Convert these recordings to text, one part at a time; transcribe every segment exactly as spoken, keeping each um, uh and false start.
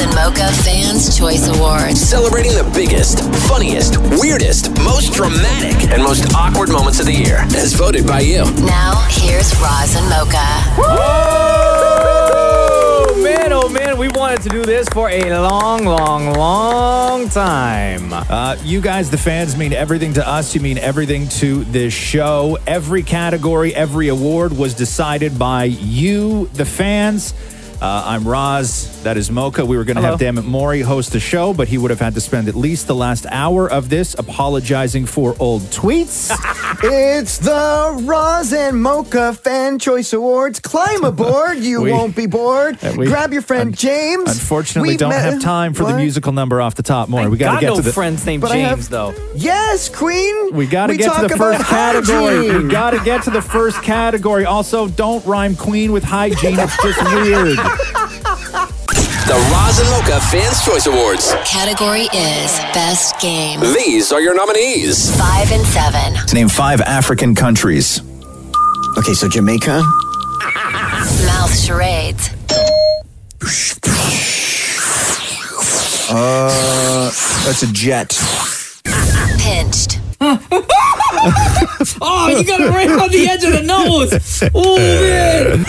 and Mocha Fans Choice Awards. Celebrating the biggest, funniest, weirdest, most dramatic, and most awkward moments of the year, as voted by you. Now, here's Roz and Mocha. Oh, man, oh, man. We wanted to do this for a long, long, long time. Uh, you guys, the fans, mean everything to us. You mean everything to this show. Every category, every award was decided by you, the fans. Uh, I'm Roz. That is Mocha. We were going to have Dammit Maury host the show, but he would have had to spend at least the last hour of this apologizing for old tweets. It's the Roz and Mocha Fan Choice Awards. Climb aboard. You We- won't be bored. Uh, we- Grab your friend un- James. Unfortunately, We've don't met- have time for What? the musical number off the top. More. I We got to got get no to the friends named But I James, have- though. Yes, Queen. We got to We get to talk the about first category. hygiene. We got to get to the first category. Also, don't rhyme queen with hygiene. It's just weird. The Roz and Mocha Fans Choice Awards. Category is Best Game. These are your nominees. Five and seven. Name five African countries. Okay, so Jamaica. Mouth charades. Uh, that's a jet. Pinched. Oh, you got it right on the edge of the nose. Oh, man.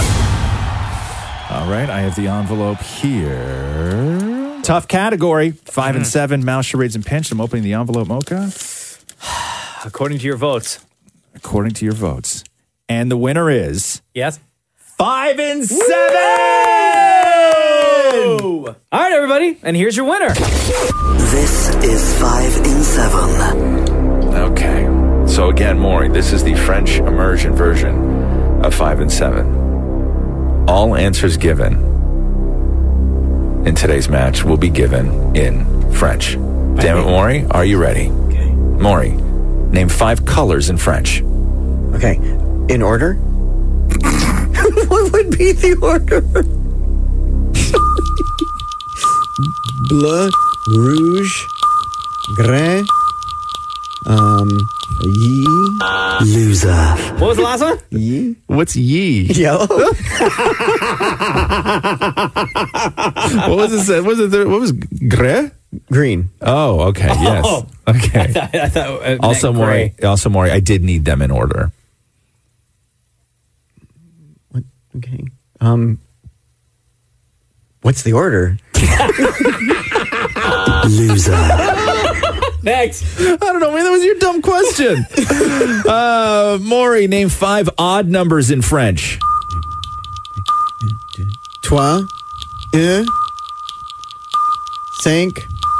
All right, I have the envelope here. Tough category. Five and seven, mouse charades and pinch. I'm opening the envelope, Mocha. According to your votes. According to your votes. And the winner is Yes? five and seven! All right, everybody. And here's your winner. This is five in seven. Okay. So again, Maury, this is the French immersion version of five and seven. All answers given in today's match will be given in French. Damn it, Maury, are you ready? Okay. Maury, name five colors in French. Okay, in order. What would be the order? Bleu, rouge, gray, um, ye, Loser. What was the last one? ye, What's ye? yellow. What was it? What was it? What was gray? Green. Oh, okay. Yes. Oh. Okay. I thought it Also, meant Maury. gray. Also, Maury. I did need them in order. What? Okay. Um, what's the order? Loser. Next. I don't know, man. That was your dumb question. uh, Maury, name five odd numbers in French. Trois, un, cinq,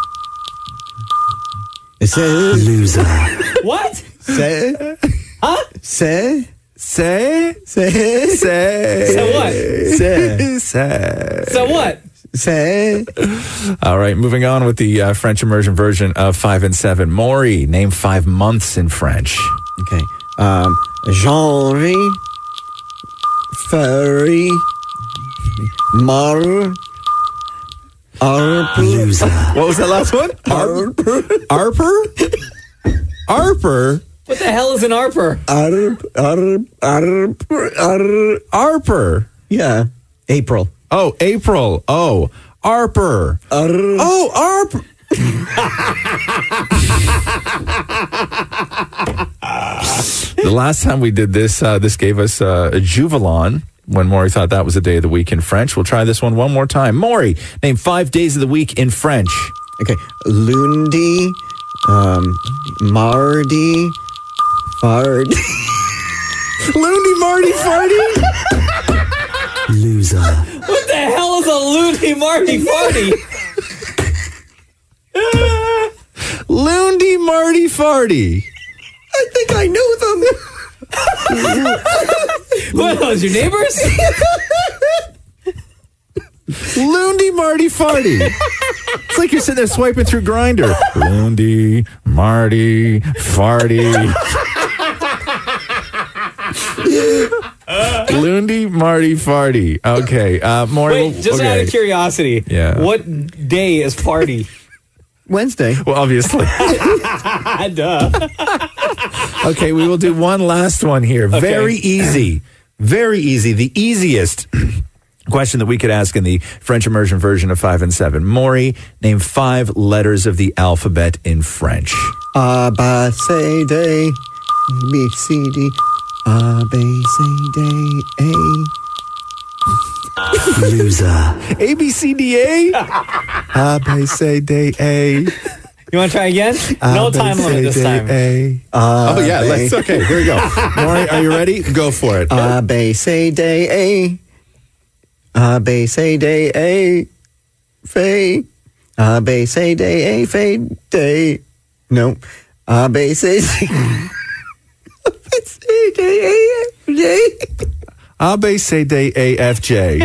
six, Loser. What? six, Huh? six, Say, six, say, So what? say, say. So what? say. All right, moving on with the uh, French immersion version of five and seven. Maury, name five months in French. Okay. Um, Janvier, February, Mar, Arp, Loser. What was that last one? Arp, Arper? Arper? What the hell is an Arper? Arp, Arp, Arp, Arp. Arper. Yeah. April. Oh, April. Oh, Arper. Arp. Oh, Arper. The last time we did this, uh, this gave us uh, a Juvelon when Maury thought that was a day of the week in French. We'll try this one one more time. Maury, name five days of the week in French. Okay. Lundi, um, Mardi, Fard. Looney, Marty, Farty. Loser. What the hell is a loony Marty Farty? Looney, Marty, Farty. I think I know them. What, those your neighbors? Looney, Marty, Farty. It's like you're sitting there swiping through Grindr. Looney, Marty, Farty. Looney, Marty, Farty. Okay. Uh, more. Wait, just okay. out of curiosity. Yeah. What day is party? Wednesday. Well, obviously. Duh. Okay, we will do one last one here. Okay. Very easy. Very easy. The easiest Question that we could ask in the French immersion version of five and seven. Maury, name five letters of the alphabet in French. A, B, C, D, B, C, D, A, B, C, D, A. Loser. A, B, C, D, A? A, B, C, D, A. You want to try again? No time limit this time. A, Oh, yeah. Let's, okay, here we go. Maury, are you ready? Go for it. A, B, C, D, A. A, B, C, D, A. Fade. A, B, C, D, A. Fade. Day. No. A, B, C, D. A, B, C, D, A. J. A, B, C, D, A, F, J.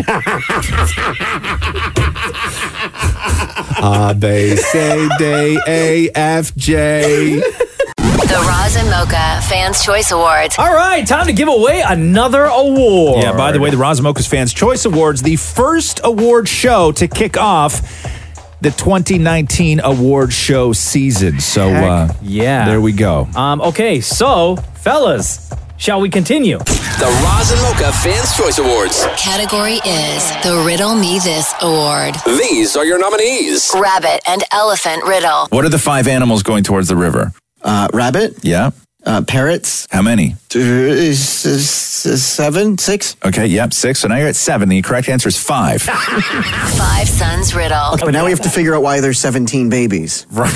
A, B, C, D, A, F, J. The Roz and Mocha Fans Choice Awards. All right, time to give away another award. Yeah, by the way, the Razamoka's Fans Choice Awards, the first award show to kick off the twenty nineteen award show season. So, uh, yeah. there we go. Um, okay, so, fellas, shall we continue? The Roz and Mocha Fans Choice Awards. Category is the Riddle Me This Award. These are your nominees. Rabbit and Elephant Riddle. What are the five animals going towards the river? Uh, rabbit. Yeah. Uh, parrots. How many? Uh, s- s- s- seven, six. Okay, yep, six. So now you're at seven. The correct answer is five. Five Sons Riddle. But now we have to figure out why there's seventeen babies. Right.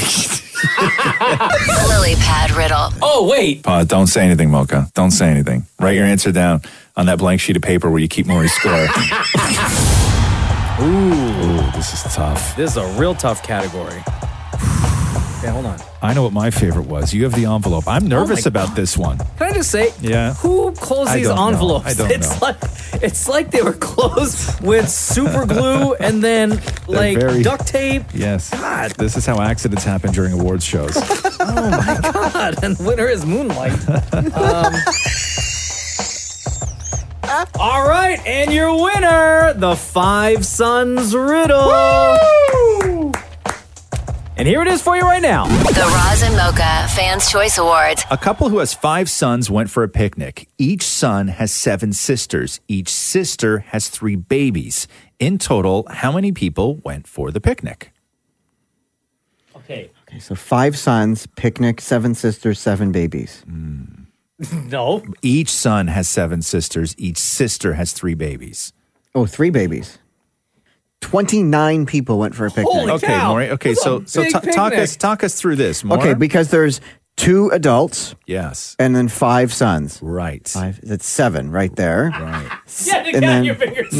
Lily Pad Riddle. Oh, wait. Pause. Don't say anything, Mocha. Don't say anything. Write your answer down on that blank sheet of paper where you keep Maury's score. Ooh, This is tough. this is a real tough category. Okay, hold on. I know what my favorite was. You have the envelope. I'm nervous my about this one. Can I just say, Yeah. who closed I these don't know. envelopes? I don't it's know. like it's like they were closed with super glue and then like very- duct tape. Yes. God. This is how accidents happen during awards shows. Oh my god! And the winner is Moonlight. Um, all right, and your winner, the Five Sons Riddle. And here it is for you right now. The Roz and Mocha Fans Choice Awards. A couple who has five sons went for a picnic. Each son has seven sisters. Each sister has three babies. In total, how many people went for the picnic? Okay. Okay, so five sons, picnic, seven sisters, seven babies. No. Each son has seven sisters. Each sister has three babies. Oh, three babies. twenty-nine people went for a picnic. Holy Okay, cow. Maury. Okay, That's so a so big ta- talk picnic. us talk us through this. More. Okay, because there's two adults yes, and then five sons. right. Five, that's seven right there. Right. Yeah, you And got then- your fingers.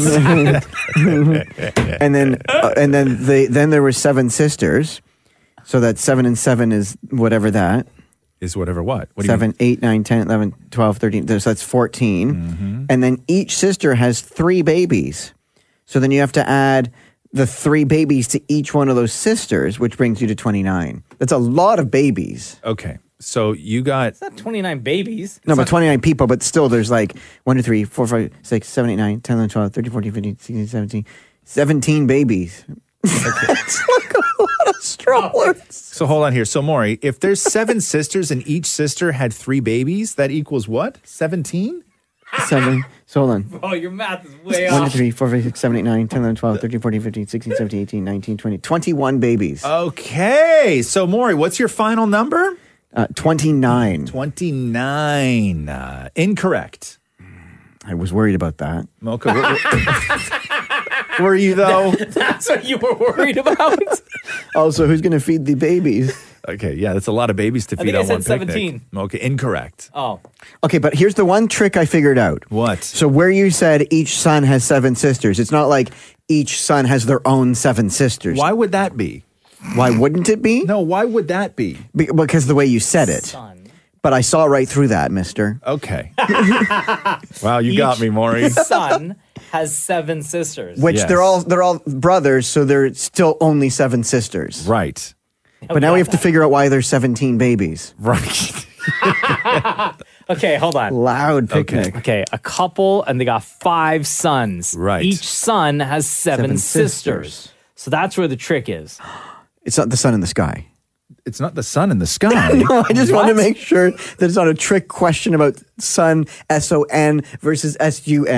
And then uh, and then they then there were seven sisters. So that's seven and seven is whatever that. Is whatever what? What do you seven, eight, nine, ten, eleven, twelve, thirteen. So that's fourteen. Mm-hmm. And then each sister has three babies. So then you have to add the three babies to each one of those sisters, which brings you to twenty-nine. That's a lot of babies. mean? Okay, so you got It's not twenty-nine babies. No, but twenty-nine people, but still there's like one, two, three, four, five, six, seven, eight, nine, ten, eleven, twelve, thirteen, fourteen, fifteen, sixteen, seventeen. seventeen babies. That's like a lot of strollers. so hold on here. So Maury, if there's seven sisters and each sister had three babies, that equals what? Seventeen? Seven. So hold on. Oh, your math is way one, two, off. three, four, five, six, seven, eight, nine, ten, eleven, twelve, thirteen, fourteen, fifteen, sixteen, seventeen, eighteen, nineteen, twenty. twenty-one babies. Okay, so Maury, what's your final number? Uh, twenty-nine. Twenty-nine. Uh, incorrect. I was worried about that. Mocha, were, were you though? That's what you were worried about. Also, who's going to feed the babies? Okay, yeah, that's a lot of babies to I feed think I on said one picnic. seventeen. Okay, incorrect. Oh, Okay, but here's the one trick I figured out. What? So where you said each son has seven sisters, it's not like each son has their own seven sisters. Why would that be? Why wouldn't it be? No, why would that be? Be- because the way you said it. son. But I saw right through that, mister. Okay. Wow, you got me, Maury. Son has seven sisters. Which Yes. they're all they're all brothers, so they're still only seven sisters. Right. But now we have to figure out why there's seventeen babies. Right. Okay, hold on. Loud picnic. Okay, a couple, and they got five sons. Right. Each son has seven, Seven sisters. sisters. So that's where the trick is. It's not the sun in the sky. It's not the sun in the sky. No, I just want to What? make sure that it's not a trick question about sun, S O N, versus S U N.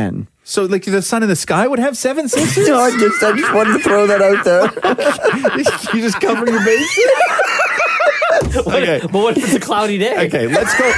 So, like, the sun in the sky would have seven sisters? No, I just, I just wanted to throw that out there. You just cover your bases? Okay. But what if it's a cloudy day? Okay, let's go.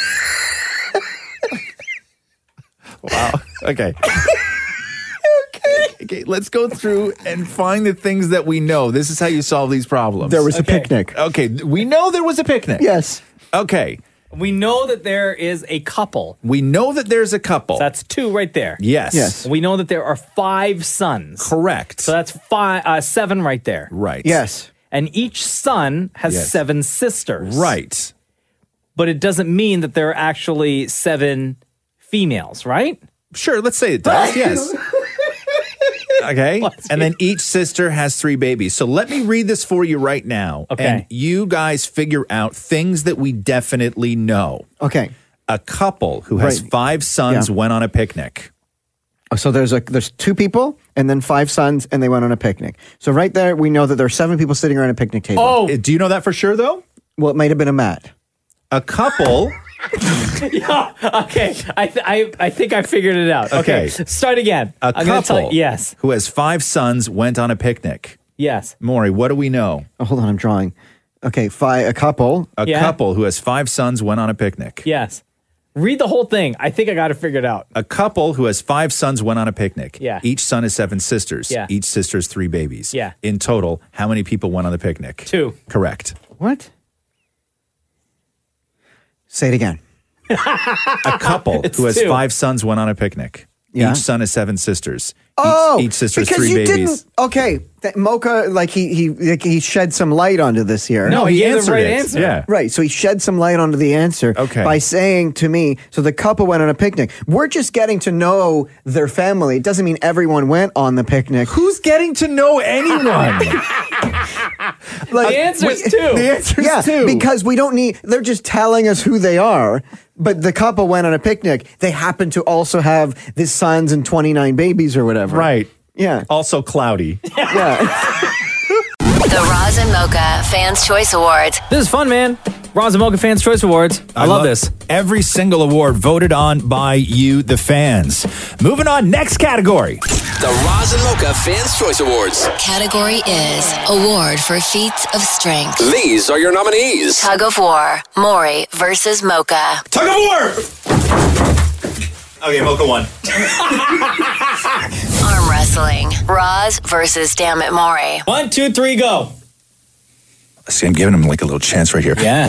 Wow. Okay. okay. Okay, let's go through and find the things that we know. This is how you solve these problems. There was a Okay. picnic. Okay, we know there was a picnic. Yes. Okay. We know that there is a couple. We know that there's a couple. That's two right there. yes. Yes. We know that there are five sons. Correct. So that's five, uh, seven right there. right. Yes. And each son has Yes. seven sisters. Right. But it doesn't mean that there are actually seven females, right? Sure, let's say it does. Yes. Okay. And then each sister has three babies. So let me read this for you right now. Okay. And you guys figure out things that we definitely know. Okay. A couple who has Right. five sons Yeah. went on a picnic. So there's a there's two people and then five sons and they went on a picnic. So right there we know that there are seven people sitting around a picnic table. Oh, Uh, Do you know that for sure, though? Well, it might have been a mat. A couple. yeah. Okay. I, th- I I think I figured it out. Okay. Okay. Start again. A I'm gonna couple tell you. Yes. who has five sons went on a picnic. Yes. Maury, what do we know? Oh, hold on, I'm drawing. Okay, five a couple. A Yeah. couple who has five sons went on a picnic. Yes. Read the whole thing. I think I got it figured out. A couple who has five sons went on a picnic. Yeah. Each son has seven sisters. Yeah. Each sister has three babies. Yeah. In total, how many people went on the picnic? Two. Correct. What? Say it again. A couple It's who has two. five sons went on a picnic. Yeah. Each son has seven sisters. Oh, each, each sister has because three you babies. didn't. Okay, that Mocha, like he he like he shed some light onto this here. No, he he gave the answered right it. answer. Yeah. Right, so he shed some light onto the answer Okay. by saying to me, so the couple went on a picnic. We're just getting to know their family. It doesn't mean everyone went on the picnic. Who's getting to know anyone? Like, The answer is we- two. The answer is Yeah, two. because we don't need, they're just telling us who they are. But the couple went on a picnic. They happen to also have these sons and twenty-nine babies or whatever. Right. Yeah. Also cloudy. Yeah. The Roz and Mocha Fans Choice Awards. This is fun, man. Roz and Mocha Fans Choice Awards. I, love this. Every single award voted on by you, the fans. Moving on, next category. The Roz and Mocha Fans Choice Awards. Category is Award for Feats of Strength. These are your nominees. Tug of War. Maury versus Mocha. Tug of war! Okay, Mocha won. Arm wrestling. Roz versus Damn It Maury. One, two, three, go. See, I'm giving him like a little chance right here. Yeah.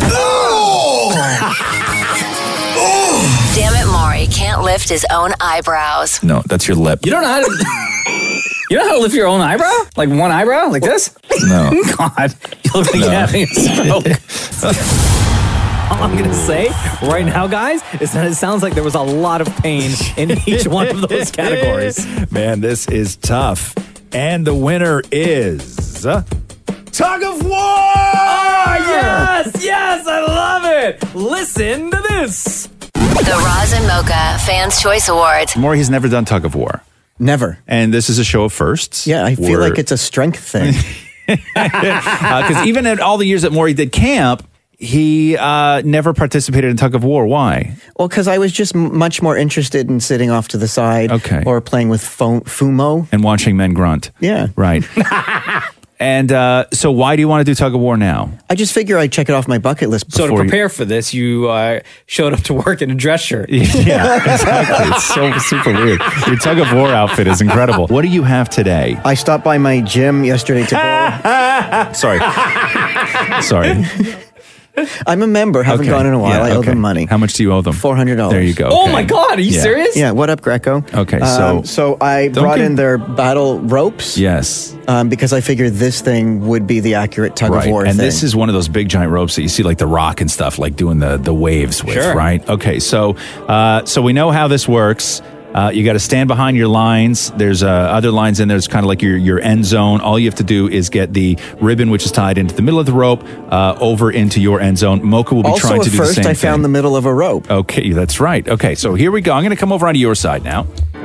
Damn It Maury can't lift his own eyebrows. No, that's your lip. You don't know how to. You know how to lift your own eyebrow? Like one eyebrow? Like this? No. God. You look like you're having a stroke. All I'm going to say right now, guys, is that it sounds like there was a lot of pain in each one of those categories. Man, this is tough. And the winner is uh, Tug of War! Oh, yes! Yes! I love it! Listen to this. The Roz and Mocha Fans Choice Awards. Maury, he's never done tug of war. Never. And this is a show of firsts. Yeah, I feel We're- like it's a strength thing. Because uh, even at all the years that Maury did camp, he uh, never participated in tug of war. Why? Well, because I was just m- much more interested in sitting off to the side Okay. or playing with fo- Fumo. And watching men grunt. Yeah. Right. And uh, so why do you want to do tug of war now? I just figure I'd check it off my bucket list So to before you- prepare for this, you uh, showed up to work in a dress shirt. Yeah, exactly. It's so super weird. Your tug of war outfit is incredible. What do you have today? I stopped by my gym yesterday to go. Sorry. Sorry. I'm a member, haven't Okay. gone in a while. Yeah, I owe okay. them money. How much do you owe them? four hundred dollars. There you go. Oh Okay. my God, are you Yeah. serious? Yeah, what up, Greco? Okay, so- Um, so I Don't brought give- in their battle ropes. Yes. Um, because I figured this thing would be the accurate tug Right. of war And thing. this is one of those big giant ropes that you see like The Rock and stuff, like doing the, the waves with, Sure. right? Okay, so uh, so we know how this works. Uh, you got to stand behind your lines. There's uh, other lines in there. It's kind of like your, your end zone. All you have to do is get the ribbon, which is tied into the middle of the rope, uh, over into your end zone. Mocha will be also, trying to at do first, the same I found thing. the middle of a rope. Okay, that's right. Okay, so here we go. I'm going to come over onto your side now.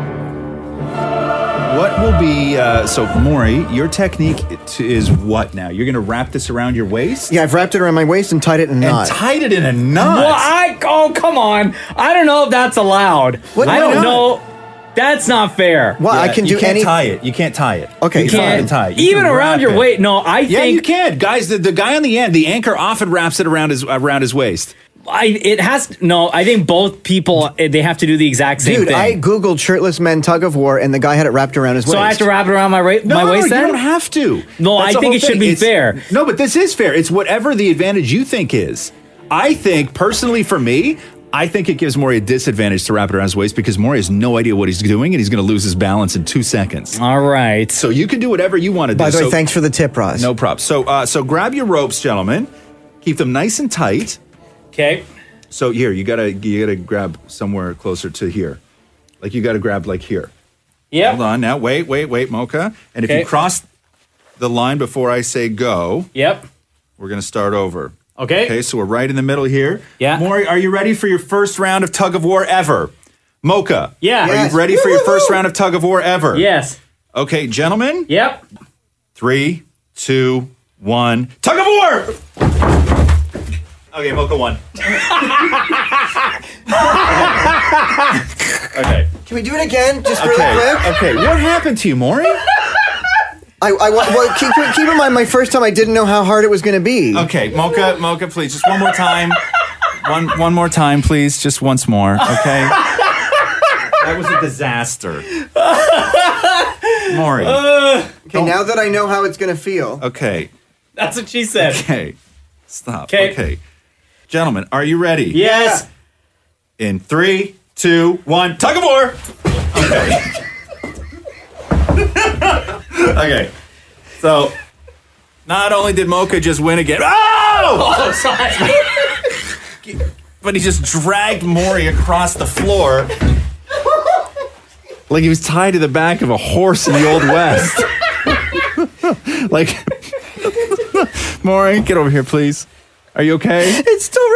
What will be, uh, so Maury, your technique t- is what now? You're going to wrap this around your waist? Yeah, I've wrapped it around my waist and tied it in a And knot. tied it in a knot. Well, I oh come on! I don't know if that's allowed. What? I Why don't not? know. That's not fair. Well, I Yeah, can you do can't any. tie it. You can't tie it. Okay, you fine. can't tie it. You Even can around wrap your it. waist. No, I Yeah, think you can, guys. The, the guy on the end, the anchor, often wraps it around his around his waist. I it has no. I think both people eh, they have to do the exact same Dude, thing. I googled shirtless men tug of war, and the guy had it wrapped around his waist. so I have to wrap it around my ra- No, my waist. you Then don't have to. No, That's I the think whole it should thing. be It's- fair. No, but this is fair. It's whatever the advantage you think is. I think, personally for me, I think it gives Maury a disadvantage to wrap it around his waist because Maury has no idea what he's doing and he's going to lose his balance in two seconds. All right. So you can do whatever you want to do. By the way, So- thanks for the tip, Roz. No props. So, uh, so grab your ropes, gentlemen. Keep them nice and tight. Okay. So here, you gotta you gotta grab somewhere closer to here. Like you gotta grab like here. Yep. Hold on now. Wait, wait, wait, Mocha. And if Okay. you cross the line before I say go, Yep. we're gonna start over. Okay. Okay, so we're right in the middle here. Yeah. Maury, are you ready for your first round of tug of war ever? Mocha. Yeah. Are Yes. you ready for your first round of tug of war ever? Yes. Okay, gentlemen. Yep. Three, two, one. Tug of war! Okay, Mocha won. Okay. Can we do it again, just really Okay. quick? Okay. What happened to you, Maury? I, I wa- well, keep, keep in mind, my first time I didn't know how hard it was going to be. Okay, Mocha, Mocha, please, just one more time. One, one more time, please, just once more. Okay. That was a disaster. Maury. Okay, now that I know how it's going to feel. Okay. That's what she said. Okay. Stop. Okay. Okay. Gentlemen, are you ready? Yes. In three, two, one, tug of war. Okay. Okay. So, not only did Mocha just win again, oh! Oh, sorry. But he just dragged Maury across the floor like he was tied to the back of a horse in the Old West. Like, Maury, get over here, please. Are you okay? It's still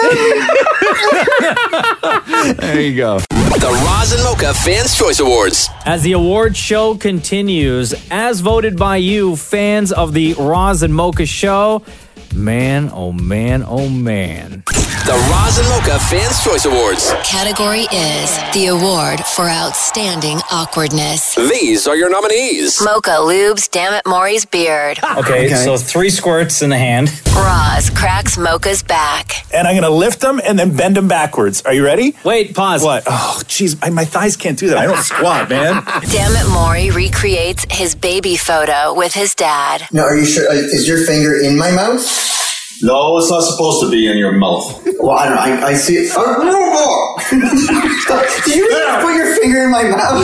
wrapped around me. There you go. The Roz and Mocha Fans' Choice Awards. As the award show continues, as voted by you, fans of the Roz and Mocha show, man, oh man, oh man. The Roz and Mocha Fans' Choice Awards. Category is the award for outstanding awkwardness. These are your nominees. Mocha lubes Damn It Maury's beard. Okay, Okay. so three squirts in the hand. Roz cracks Mocha's back. And I'm going to lift them and then bend them backwards. Are you ready? Wait, pause. What? Oh, jeez, I- my thighs can't do that. I don't squat, man. Damn It Maury recreates his baby photo with his dad. No, are you sure? uh, Is your finger in my mouth? No, it's not supposed to be in your mouth. Well, I don't know. I, I see it. Oh, Did you really put your finger in my mouth?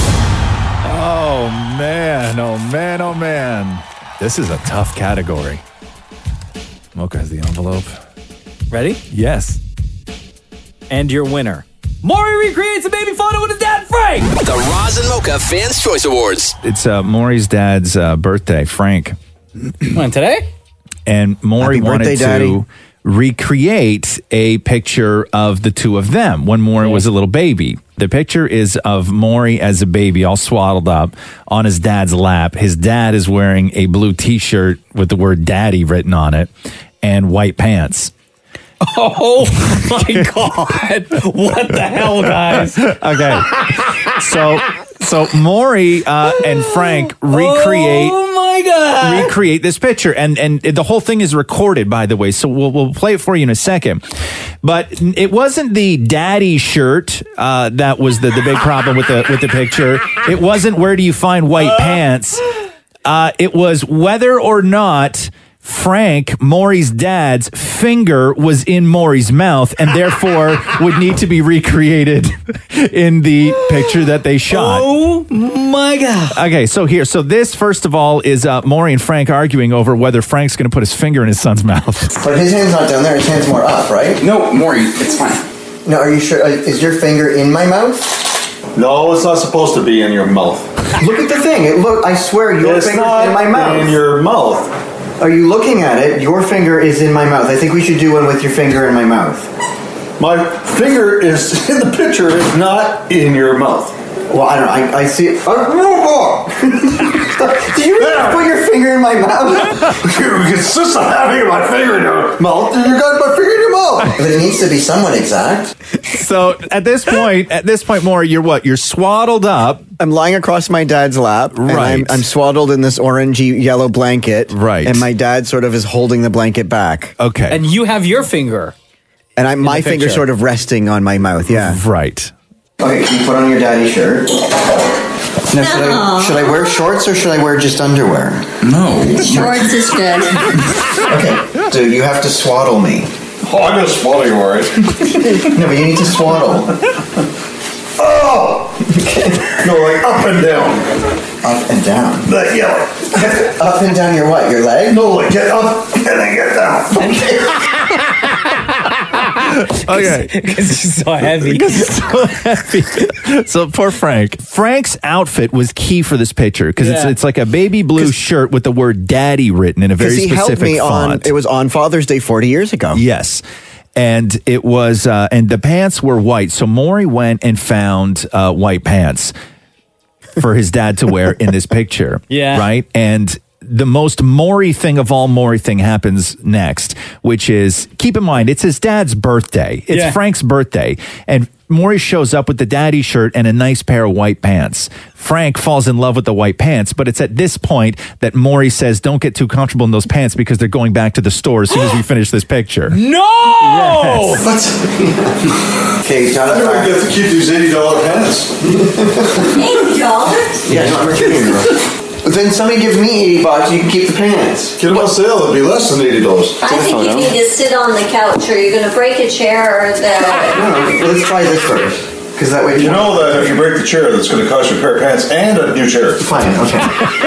Oh, man. Oh, man. Oh, man. This is a tough category. Mocha has the envelope. Ready? Yes. And your winner. Maury recreates a baby photo with his dad, Frank! The Roz and Mocha Fans' Choice Awards. It's uh, Maury's dad's uh, birthday, Frank. When, today? And Maury Happy wanted birthday, to Daddy. recreate a picture of the two of them when Maury was a little baby. The picture is of Maury as a baby, all swaddled up on his dad's lap. His dad is wearing a blue T-shirt with the word "Daddy" written on it and white pants. Oh my God. What the hell, guys? Okay, so so Maury uh, and Frank recreate. Oh my God. recreate this picture, and and the whole thing is recorded, by the way, so we'll, we'll play it for you in a second. But it wasn't the daddy shirt uh, that was the, the big problem with the with the picture. It wasn't where do you find white pants. Uh, it was whether or not Frank, Maury's dad's finger was in Maury's mouth and therefore would need to be recreated in the picture that they shot. Oh my God. Okay, so here, so this first of all is uh, Maury and Frank arguing over whether Frank's going to put his finger in his son's mouth. But his hand's not down there. His hand's more up, right? No, Maury, it's fine. No, are you sure? Uh, is your finger in my mouth? No, it's not supposed to be in your mouth. Look at the thing. It, look, I swear, your It's finger's not in my mouth. in your mouth. Are you looking at it? Your finger is in my mouth. I think we should do one with your finger in my mouth. My finger is in the picture. It's not in your mouth. Well, I don't know. I, I see it. Oh, did you really put your finger in my mouth? You insist on having my finger in your mouth, and you got my finger in your mouth. But it needs to be somewhat exact. So at this point, at this point, Maury, you're what? You're swaddled up. I'm lying across my dad's lap. and Right. I'm, I'm swaddled in this orangey yellow blanket. Right. And my dad sort of is holding the blanket back. Okay. And you have your finger. And I, my the finger picture. sort of resting on my mouth. Yeah. Right. Okay, can you put on your daddy shirt? Now, should, I, should I wear shorts or should I wear just underwear? No. Shorts is good. Okay, so you have to swaddle me. Oh, I'm gonna swallow you, all right. No, but you need to swaddle. Oh! No, like up and down. Up and down. That yellow. Up and down your what? Your leg? No, like get up and then get down. Okay. Because it's so heavy. so heavy. So poor Frank. Frank's outfit was key for this picture because it's Yeah. it's like a baby blue shirt with the word "daddy" written in a very Because he specific helped me on, font. it was on Father's Day forty years ago. Yes. And it was, uh, and the pants were white. So Maury went and found uh, white pants for his dad to wear in this picture. Yeah. Right. And the most Maury thing of all Maury thing happens next, which is keep in mind, it's his dad's birthday. It's Yeah. Frank's birthday. And Maury shows up with the daddy shirt and a nice pair of white pants. Frank falls in love with the white pants, but it's at this point that Maury says, don't get too comfortable in those pants because they're going back to the store as soon as we finish this picture. No! Okay, I Jonathan. never get to keep these eighty dollar pants. Eight dollars? Yeah, no, I'm kidding you. Then somebody gives me eighty bucks, you can keep the pants. Get them on sale, it'll be less than eighty dollars. I think you need to sit on the couch, or you're going to break a chair, or the. No, let's try this first. Because that way You know that if you break the chair, that's going to cost you a pair of pants and a new chair. Fine, okay.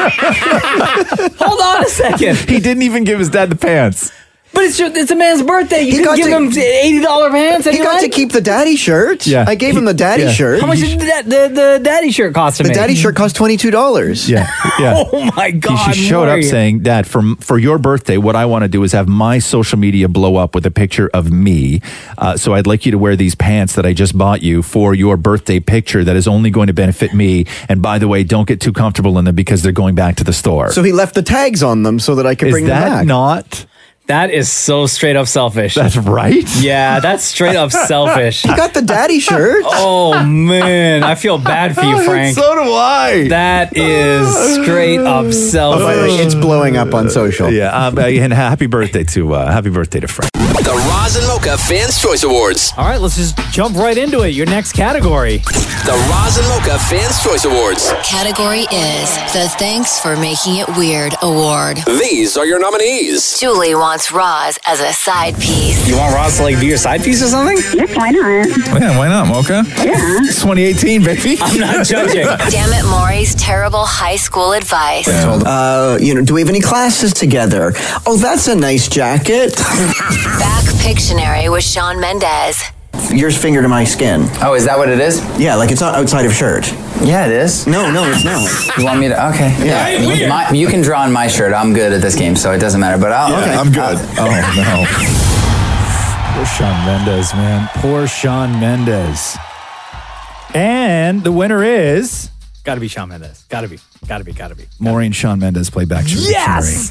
Hold on a second. He didn't even give his dad the pants. But it's your, it's a man's birthday. You He can got give to- him eighty dollar pants. He got to keep the daddy shirt. Yeah. I gave him the daddy Yeah. shirt. How much did that, the, the daddy shirt cost to The me? daddy shirt cost twenty-two dollars. Yeah. Yeah. Oh my God. She showed Maury. up saying, Dad, for, for your birthday, what I want to do is have my social media blow up with a picture of me. Uh, so I'd like you to wear these pants that I just bought you for your birthday picture that is only going to benefit me. And by the way, don't get too comfortable in them because they're going back to the store. So he left the tags on them so that I could is bring them that back. not? That is so straight up selfish. That's right. Yeah, that's straight up selfish. He got the daddy shirt. Oh man, I feel bad for you, Frank. So do I. That is straight up Oh, by the way, selfish. it's blowing up on social. Yeah. Um, and happy birthday to uh, happy birthday to Frank. The Roz and Mocha Fans' Choice Awards. All right, let's just jump right into it. Your next category. The Roz and Mocha Fans' Choice Awards. Category is the Thanks for Making It Weird Award. These are your nominees. Julie wants Roz as a side piece. You want Roz to like be your side piece or something? Yes, why not? Yeah, why not, Mocha? Yeah. It's twenty eighteen, baby. I'm not judging. Damn it, Maury's terrible high school advice. Uh, you know, do we have any classes together? Oh, that's a nice jacket. Back Pictionary with Sean Mendez. Yours finger to my skin. Oh, is that what it is? Yeah, like it's not outside of shirt. Yeah, it is. No, no, it's not. You want me to? Okay. Yeah. My, you can draw on my shirt. I'm good at this game, so it doesn't matter. But I'll. Okay. I'm good. Oh no. Poor Sean Mendez, man. Poor Sean Mendez. And the winner is Gotta be Sean Mendes. Gotta be. Gotta be. Gotta be. Maury and Sean Mendez play back. Yes!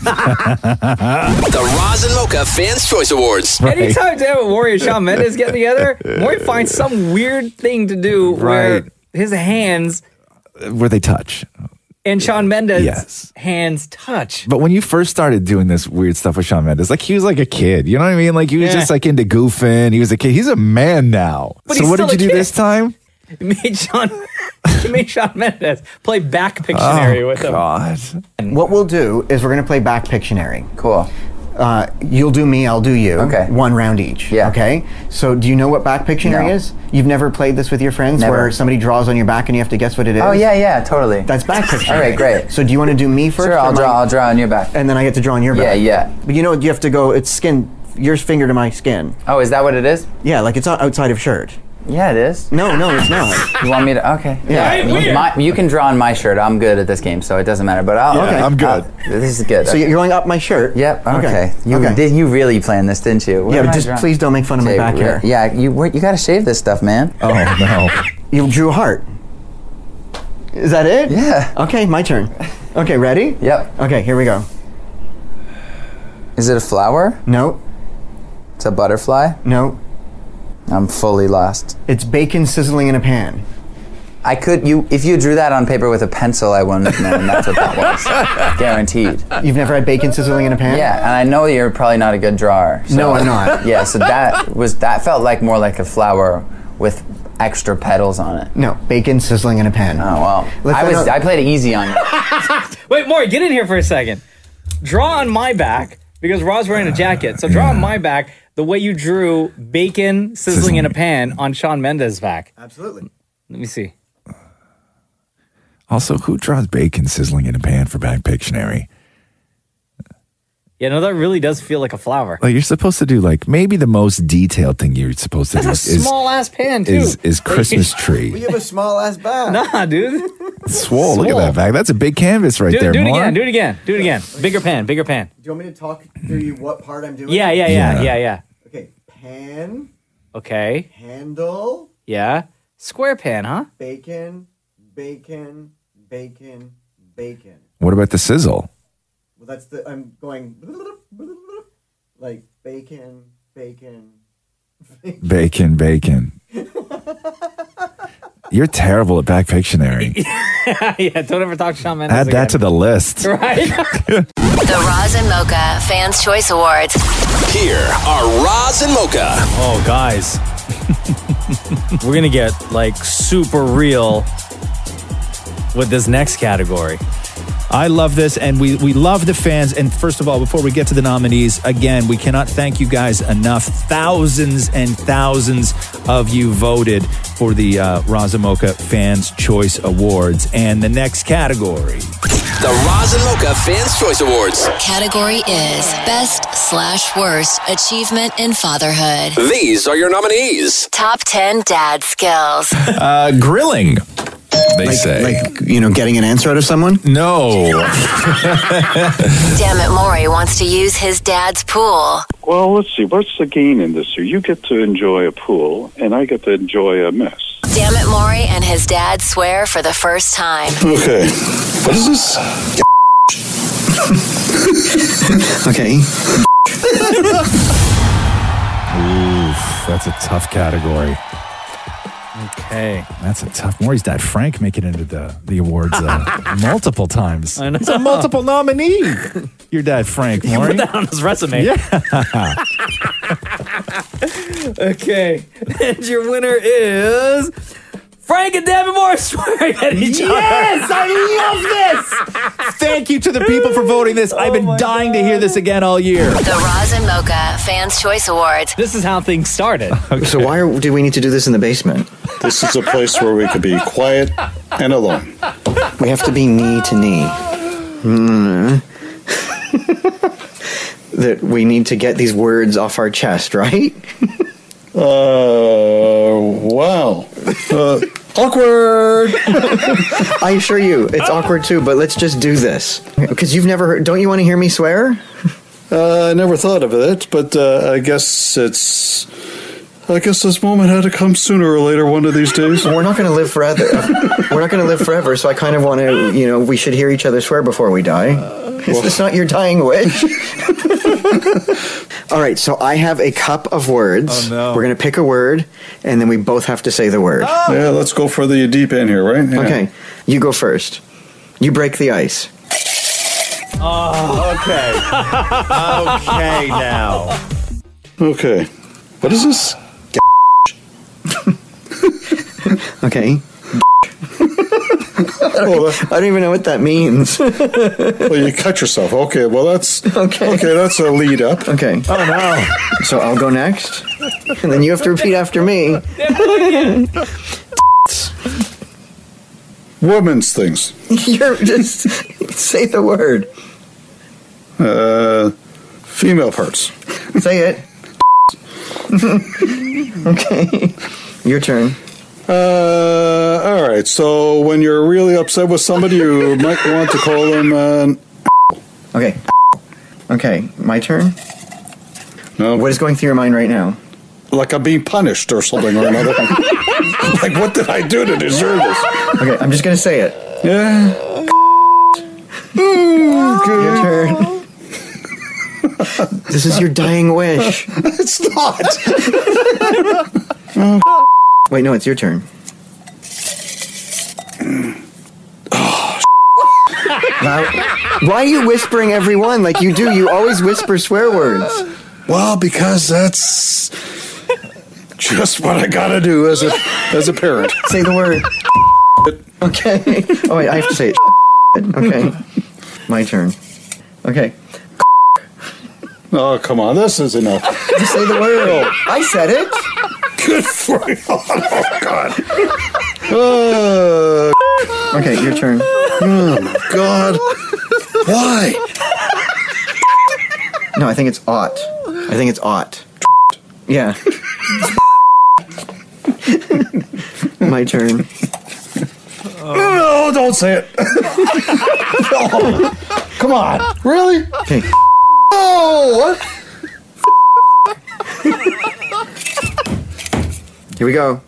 The Roz and Mocha Fans' Choice Awards. Anytime Damn it, Maury and Sean Mendes get together, Maury finds some weird thing to do where Right. his hands Where they touch. and Sean Mendes' Yes. hands touch. But when you first started doing this weird stuff with Sean Mendes, like he was like a kid, you know what I mean? Like he was Yeah. just like into goofing. He was a kid. He's a man now. But so he's what did still you a do kid. this time? He made Sean, he made Sean Mendes play back Pictionary Oh, with him. God. What we'll do is we're going to play back Pictionary. Cool. Uh, you'll do me, I'll do you. Okay. One round each. Yeah. Okay. So do you know what back Pictionary No. is? You've never played this with your friends Never. where somebody draws on your back and you have to guess what it is? Oh yeah, yeah, totally. That's back Pictionary. All right, great. So do you want to do me first? Sure, or I'll my- draw. I'll draw on your back. And then I get to draw on your Yeah, back. yeah. But you know, you have to go, it's skin, yours finger to my skin. Oh, is that what it is? Yeah, like it's not outside of shirt. Yeah, it is. No, no, it's not. You want me to? Okay. Yeah. Right, weird. My, you can draw on my shirt. I'm good at this game, so it doesn't matter. But I'll. Okay. I'm good. I'll- this is good. So you're going up my shirt? Yep. Okay. You okay. did. You really planned this, didn't you? What Yeah, am but I just drawing? please don't make fun of my Jay, back hair. Yeah, you wait, you got to shave this stuff, man. Oh, no. You drew a heart. Is that it? Yeah. Okay, my turn. Okay, ready? Yep. Okay, here we go. Is it a flower? No, It's a butterfly. no, I'm fully lost. It's bacon sizzling in a pan. I could you if you drew that on paper with a pencil, I wouldn't have known that's what that was. Guaranteed. You've never had bacon sizzling in a pan? Yeah, and I know you're probably not a good drawer. So, no, I'm not. Yeah, so that was that felt like more like a flower with extra petals on it. No, bacon sizzling in a pan. Oh well. Let's I was find out- I played it easy on you. Wait, Maury, get in here for a second. Draw on my back, because Ra's wearing a jacket. So draw on my back the way you drew bacon sizzling in a pan on Shawn Mendes' back. Absolutely. Let me see. Also, who draws bacon sizzling in a pan for Back Pictionary? Yeah, no, that really does feel like a flower. Like, you're supposed to do, like, maybe the most detailed thing you're supposed to That's do a is, small-ass pan, too. is, is Christmas We tree. have a small ass bag. Nah, dude. Swole, look at Swole. that bag. That's a big canvas right do, there, do it Mark. again, do it again, do it again. Bigger pan, bigger pan. Do you want me to talk through you what part I'm doing? Yeah, yeah, yeah, Yeah. yeah, yeah. Okay. Pan, Okay, handle, yeah. Square pan, huh? bacon, bacon, bacon, bacon. What about the sizzle? Well, that's the, I'm going like bacon, bacon, Bacon, bacon. You're terrible at Back Pictionary. Yeah, don't ever talk to Shawn Mendes Add that again. to the list. Right? The Roz and Mocha Fans Choice Awards. Here are Roz and Mocha. Oh, guys. We're going to get, like, super real with this next category. I love this, and we, we love the fans. And first of all, before we get to the nominees, again, we cannot thank you guys enough. Thousands and thousands of you voted for the uh, Roz and Mocha Fans Choice Awards. And the next category. The Roz and Mocha Fans Choice Awards. Category is Best slash Worst Achievement in Fatherhood. These are your nominees. Top ten dad skills. Uh, grilling, they like, say. like, you know, getting an answer out of someone? No. Damn it, Maury wants to use his dad's pool. Well, let's see. What's the gain in this? You get to enjoy a pool, and I get to enjoy a mess. Damn it, Maury and his dad swear for the first time. Okay. What is this? Okay. Oof, that's a tough category. Okay. That's a tough. Maury's dad, Frank, make it into the, the awards uh, multiple times. I know. It's a multiple nominee. Your dad, Frank, You Maury. put that on his resume. Yeah. Okay. And your winner is Frank and Devin Moore swearing at each other. Yes, I love this. Thank you to the people for voting this. I've been dying to hear this again all year. The Roz and Mocha Fans Choice Awards. This is how things started. So why are, do we need to do this in the basement? This is a place where we could be quiet and alone. We have to be knee to knee. Mm. That we need to get these words off our chest, right? Uh, wow. Uh, awkward. I assure you, it's awkward too, but let's just do this. Because you've never heard, don't you want to hear me swear? Uh, I never thought of it, but uh, I guess it's. I guess this moment had to come sooner or later one of these days. We're not going to live forever. We're not going to live forever, so I kind of want to, you know, we should hear each other swear before we die. Is this not your dying wish? All right, so I have a cup of words. Oh, no. We're going to pick a word, and then we both have to say the word. Oh. Yeah, let's go for the deep end here, right? Yeah. Okay, you go first. You break the ice. Oh, okay. Okay, now. Okay. What is this? Okay. Oh, I don't even know what that means. well, you cut yourself. Okay, well, that's... Okay. Okay, that's a lead up. Okay. Oh, no. So I'll go next, and then you have to repeat after me. Women's things. You're just... Say the word. Uh, female parts. Say it. Okay. Your turn. Uh, all right. So when you're really upset with somebody, you might want to call them an. Okay. Okay. My turn. No. What is going through your mind right now? Like I'm being punished or something or another. Like what did I do to deserve this? Okay. I'm just gonna say it. Yeah. Your turn. This is your dying wish. It's not. Oh, wait, no, it's your turn. Oh, now, why are you whispering every one like you do? You always whisper swear words. Well, because that's just what I gotta do as a as a parent. Say the word. Okay. Oh, wait, I have to say it. Okay. My turn. Okay. Oh, come on. This is enough. Just say the word. I said it. Good for you. Oh, God. Uh, okay, your turn. Oh, my God. Why? No, I think it's ought. I think it's ought. Yeah. My turn. No, don't say it. No. Come on. Really? Okay. Oh, what? Here we go.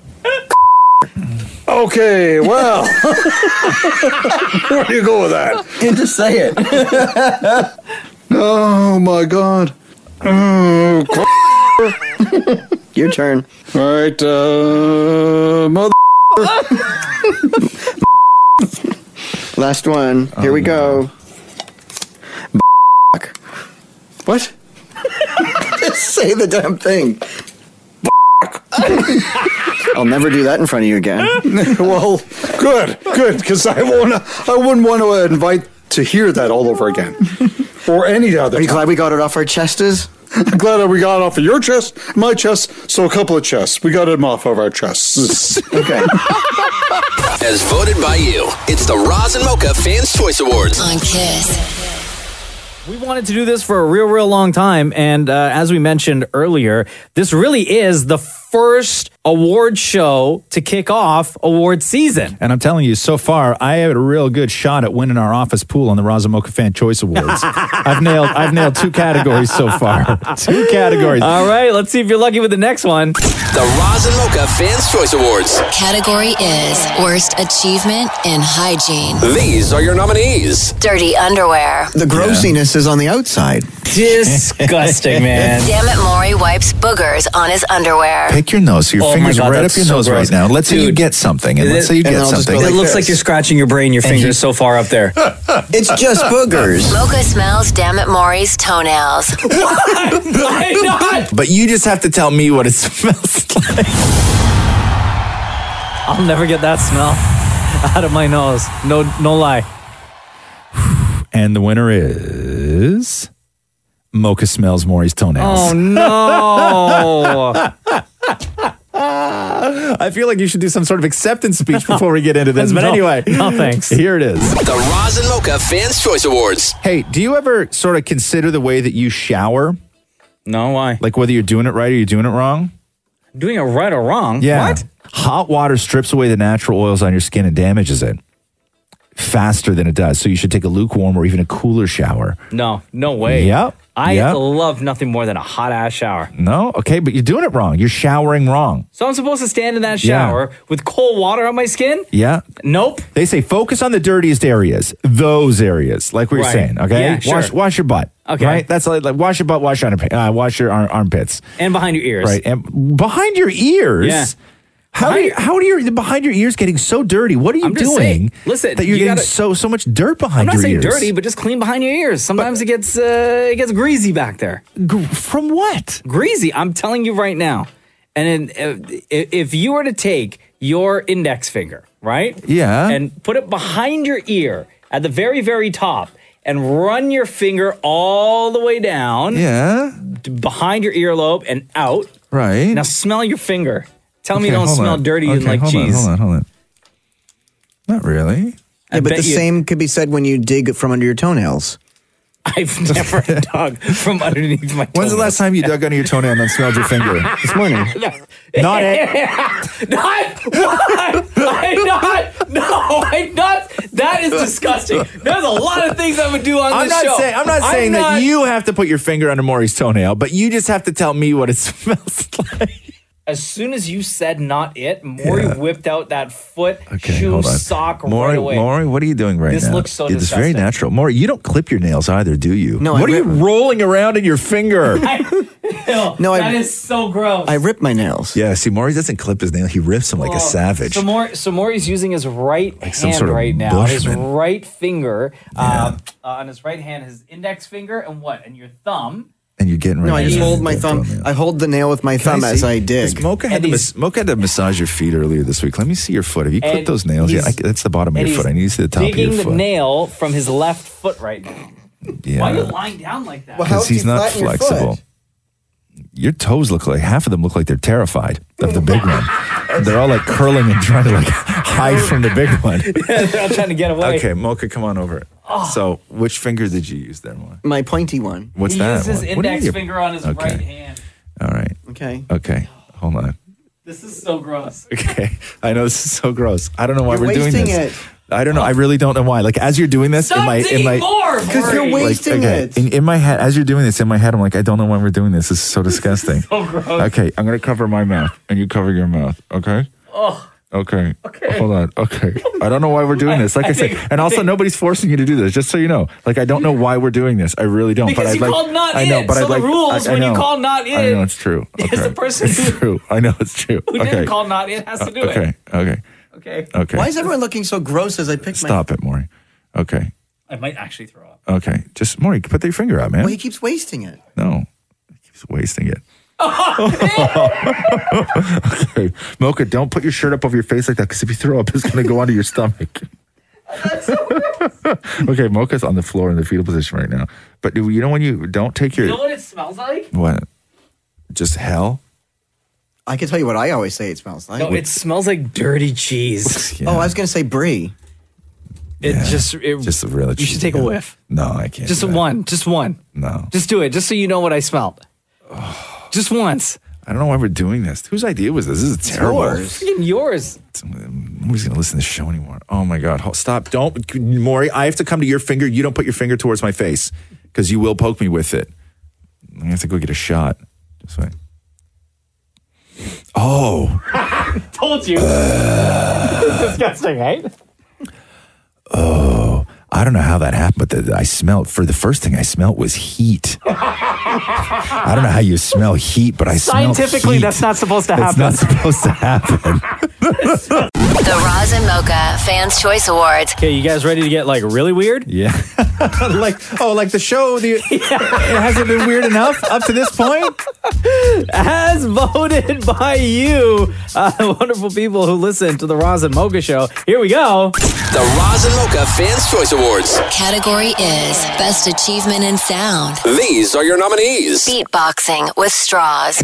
Okay, well. Where do you go with that? You just say it. Oh, my God. Oh, your turn. All right, uh, mother. Last one. Here oh, we go. No. What? Just say the damn thing. I'll never do that in front of you again. Well, good, good, because I won't. I wouldn't want to invite to hear that all over again, or any other. Are you time. glad we got it off our chestes? I'm glad that we got it off of your chest, my chest, so a couple of chests. We got them off of our chests. Okay. As voted by you, it's the Roz and Mocha Fans' Choice Awards on Kiss. We wanted to do this for a real, real long time. And uh, as we mentioned earlier, this really is the first award show to kick off award season. And I'm telling you, so far, I had a real good shot at winning our office pool on the Roz and Mocha Fan Choice Awards. I've nailed I've nailed two categories so far. Two categories. All right, let's see if you're lucky with the next one. The Roz and Mocha Fans' Choice Awards. Category is Worst Achievement in Hygiene. These are your nominees. Dirty underwear. The grossiness yeah. is on the outside. Disgusting, man. Damn it, Maury wipes boogers on his underwear. Pick your nose. So your oh fingers God, right up your so nose gross. right now. Let's Dude, say you get something. And let's say you get something. Like it looks this. like you're scratching your brain. Your finger's so far up there. It's just boogers. Mocha smells Damn it, Maury's toenails. What? I'm not. But you just have to tell me what it smells like. I'll never get that smell out of my nose. No, no lie. And the winner is Mocha Smells Maury's toenails. Oh no! I feel like you should do some sort of acceptance speech before we get into this. But no, anyway, no thanks. Here it is. The Roz and Mocha Fans' Choice Awards. Hey, do you ever sort of consider the way that you shower? No, why? Like whether you're doing it right or you're doing it wrong? Doing it right or wrong? Yeah. What? Hot water strips away the natural oils on your skin and damages it faster than it does. So you should take a lukewarm or even a cooler shower. No, no way. Yep. I yep. love nothing more than a hot ass shower. No? Okay, but you're doing it wrong. You're showering wrong. So I'm supposed to stand in that shower Yeah. with cold water on my skin? Yeah. Nope. They say focus on the dirtiest areas. Those areas, like we were Right. saying, okay? Yeah, sure. Wash wash your butt. Okay. Right? That's like, like wash your butt, wash your armpit, uh, wash your arm, armpits. And behind your ears. Right. And behind your ears? Yeah. How do you, how are your behind your ears getting so dirty? What are you I'm just doing? saying, listen, that you're you getting gotta- so so much dirt I'm behind not your saying ears. dirty, but just clean behind your ears. Sometimes it gets uh, it gets greasy back there. G- from what? Greasy. I'm telling you right now. And then, uh, if if you were to take your index finger, right? Yeah. And put it behind your ear at the very, very top and run your finger all the way down. Yeah. Behind your earlobe and out. Right. Now smell your finger. Tell me Okay, you don't hold smell on. dirty Okay, and like hold cheese. On, hold on, hold on. Not really. Yeah, I but bet the you- same could be said when you dig from under your toenails. I've never dug from underneath my toenails. When's the last time you dug under your toenail and then smelled your finger? This morning. Not it. Not what? I'm not. No, I'm not. That is disgusting. There's a lot of things I would do on I'm this not show. saying I'm not saying not- that you have to put your finger under Maury's toenail, but you just have to tell me what it smells like. As soon as you said not it, Maury Yeah. whipped out that foot, Okay, shoe, hold on. sock Maury, right away. Maury, what are you doing right This now? looks so It's disgusting. very natural. Maury, you don't clip your nails either, do you? No, What I are you rip- rolling around in your finger? I, No, I- that is so gross. I rip my nails. Yeah, see, Maury doesn't clip his nail. He rips them like a Oh. savage. So, Maury, so Maury's using his right Like some hand sort of right now. His bushman. right finger um, uh, on his right hand, his index finger, and what? And your thumb. And you're getting ready No, I to just do hold my the thumb. thumbnail. I hold the nail with my Can thumb as see? I dig. 'Cause Mocha had, to mas- Mocha had to massage your feet earlier this week. Let me see your foot. Have you clipped And those nails yet? I, he's- that's the bottom of and your foot. I he's need to see the top of digging your the foot. nail from his left foot right now. Yeah. Why are you lying down like that? Because he's not flexible. Your toes look like half of them look like they're terrified of the big one. They're all like curling and trying to like hide from the big one. They're all trying to get away. Okay, Mocha, come on over. Oh. So, which finger did you use there, Mocha? My pointy one. What's he that? used his one? What do you index mean? finger on his Okay. right hand. All right. Okay. Okay. Hold on. This is so gross. Okay. I know this is so gross. I don't know why You're we're doing wasting this. it. I don't know. I really don't know why. Like as you're doing this, Stop in my in digging my more, Because you're Maury. wasting okay, it. in, in my head, as you're doing this, in my head, I'm like, I don't know why we're doing this. This is so disgusting. So gross. Okay, I'm gonna cover my mouth, and you cover your mouth. Okay. Oh. Okay. Hold on. Okay. I don't know why we're doing this. Like I, I said, think- and I also think- nobody's forcing you to do this. Just so you know, like I don't know why we're doing this. I really don't. Because but I'd you like, called not I know, in, but so I'd the like, rules I, I when you know. call not I in, know it's true. is Okay. the person it's who- true. I know it's true. Who okay. didn't call not in has to do okay. it. Okay. Okay. Okay. Why is everyone looking so gross as I pick my... Stop it, Maury. Okay. I might actually throw up. Okay. Just Maury, put your finger out, man. Well, he keeps wasting it. No. He keeps wasting it. Okay. Mocha, don't put your shirt up over your face like that because if you throw up, it's going to go onto your stomach. Okay, Mocha's on the floor in the fetal position right now. But do you know when you don't take your You know what it smells like? what? Just hell? I can tell you what I always say it smells like. No, it smells like dirty cheese. Oh, I was going to say brie. It just, it, Just a really. you should take a whiff. No, I can't. Just do that. one. Just one. No. Just do it. Just so you know what I smelled. Just once. I don't know why we're doing this. Whose idea was this? This is terrible. Yours. Freaking yours. Nobody's going to listen to this show anymore. Oh my God. Hold- Stop. Don't. Maury, I have to come to your finger. You don't put your finger towards my face because you will poke me with it. I have to go get a shot. Just wait. Oh. Told you. It's disgusting, right? Oh. I don't know how that happened, but the, I smelled, for the first thing I smelled was heat. I don't know how you smell heat, but I smelled Scientifically, heat. that's not supposed to That's happen. not supposed to happen. The Roz and Mocha Fans Choice Awards. Okay, you guys ready to get like really weird? Yeah. like, oh, like the show, the, it hasn't been weird enough up to this point? As voted by you, uh, wonderful people who listen to the Roz and Mocha show. Here we go. The Roz and Mocha Fans Choice Awards. Category is Best Achievement in Sound. These are your nominees. Beatboxing with straws.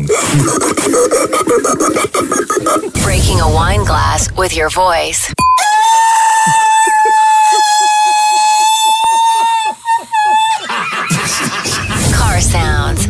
Breaking a wine glass with your voice. Car sounds.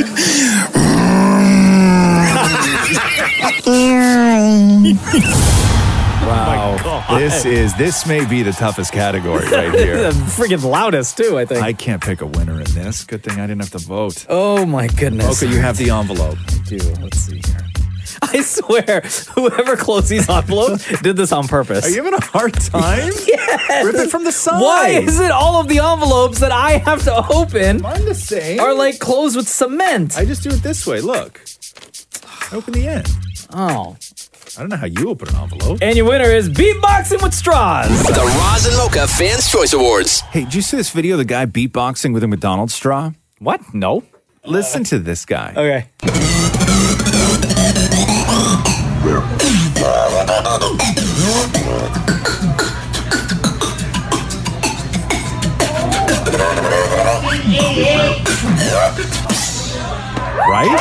Wow. This is, this may be the toughest category right here. The freaking loudest, too, I think. I can't pick a winner in this. Good thing I didn't have to vote. Oh, my goodness. Okay, you have the envelope. I do. Let's see here. I swear, whoever closed these envelopes did this on purpose. Are you having a hard time? Yes. Rip it from the side. Why is it all of the envelopes that I have to open Mine the same. are like closed with cement? I just do it this way. Look. Open the end. Oh. I don't know how you open an envelope. And your winner is Beatboxing with Straws. The Roz and Mocha Fans Choice Awards. Hey, did you see this video of the guy beatboxing with a McDonald's straw? What? No. Listen to this guy. Okay. Right?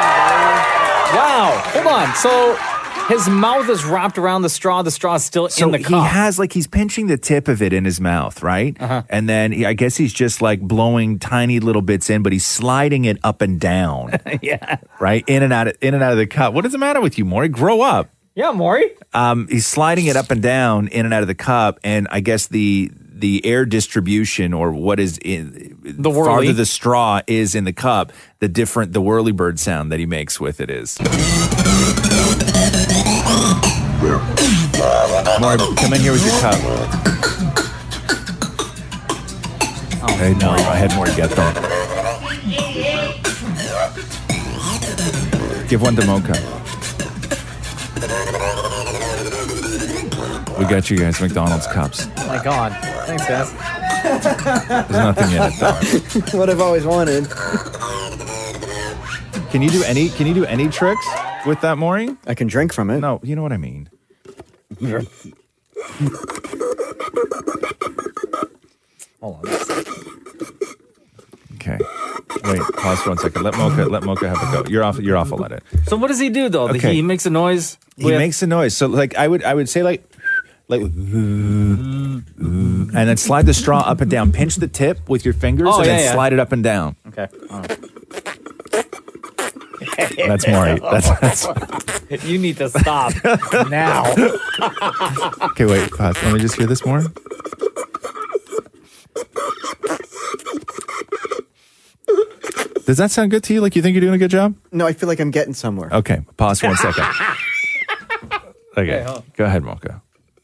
Wow. Hold on. So his mouth is wrapped around the straw. The straw is still So in the he cup. has like he's pinching the tip of it in his mouth, right? Uh-huh. And then he, I guess he's just like blowing tiny little bits in, but he's sliding it up and down, yeah. right? In and out of in and out of the cup. What is the matter with you, Maury? Grow up. Yeah, Maury. Um, he's sliding it up and down, in and out of the cup, and I guess the the air distribution or what is in The whirly. farther the straw is in the cup, the different the whirly bird sound that he makes with it is. Maury, come in here with your cup. Oh, Hey, Maury, go ahead, Maury, get them. Give one to Mocha. We got you guys McDonald's cups. Oh my God. Thanks, guys. There's nothing in it, though. What I've always wanted. Can you do any? Can you do any tricks with that, Maury? I can drink from it. No, you know what I mean. Hold on. Okay. Wait. Pause for one second. Let Mocha. Let Mocha have a go. You're off. You're off. I'll let it. So what does he do though? Okay. He makes a noise. He with- makes a noise. So like I would. I would say like. Like, and then slide the straw up and down. Pinch the tip with your fingers Oh, and yeah, then yeah. slide it up and down. Okay. All right. That's Maury. That's, that's You need to stop now. okay. Wait, pause. Let me just hear this more. Does that sound good to you? Like you think you're doing a good job? No, I feel like I'm getting somewhere. Okay. Pause for one second. Okay. hold on. Go ahead, Mocha.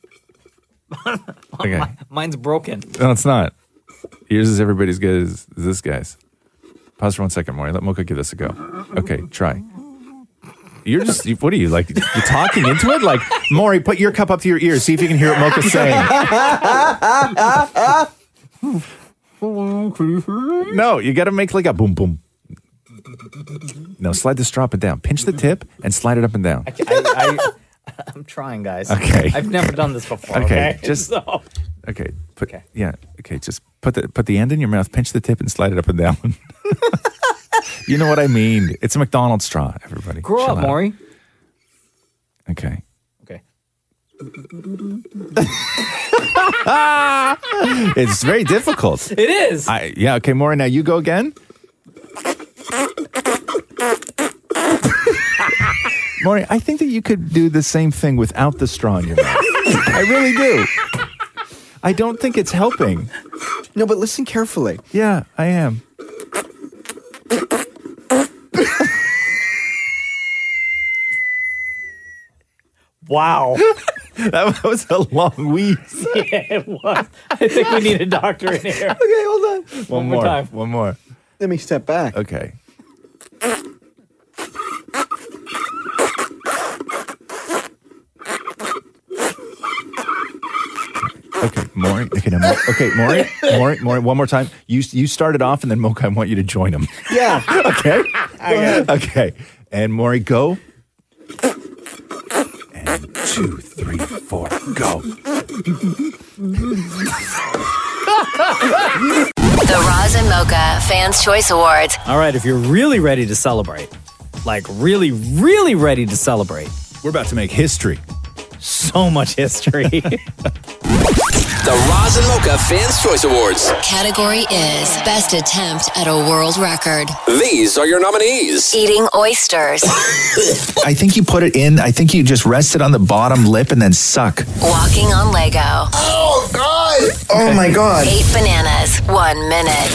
Okay. Mine's broken. No, it's not. Yours is everybody as good as, as this guy's. Pause for one second, Maury. Let Mocha give this a go. Okay, try. You're just, you- what are you, like, you're talking into it? Like, Maury, put your cup up to your ear. See if you can hear what Mocha's saying. No, you got to make like a boom, boom. No, slide the straw up and down. Pinch the tip and slide it up and down. I, I, I'm trying, guys. Okay. I've never done this before. Okay, Okay. just- So- Okay, put, yeah, okay, just put the put the end in your mouth, pinch the tip, and slide it up and down. You know what I mean. It's a McDonald's straw, everybody. Grow Chill up, out. Maury. Okay. Okay. It's very difficult. It is. I, yeah, okay, Maury, now you go again. Maury, I think that you could do the same thing without the straw in your mouth. I really do. I don't think it's helping. No, but listen carefully. Yeah, I am. Wow. That was a long wheeze. Yeah, it was. I think we need a doctor in here. Okay, hold on. One, One more more. time. One more. Let me step back. Okay. Okay, Maury. Okay, now, Maury. Okay, Maury. Maury. Maury. One more time. You you started off, and then Mocha, I want you to join him. Yeah. Okay. Okay. And Maury, go. And two, three, four, go. The Roz and Mocha Fans Choice Awards. All right, if you're really ready to celebrate, like really, really ready to celebrate, we're about to make history. So much history. The Roz and Mocha Fans Choice Awards. Category is Best Attempt at a World Record. These are your nominees. Eating oysters. I think you put it in. I think you just rest it on the bottom lip and then suck. Walking on Lego. Oh, God. Oh, my God. Eight bananas, one minute.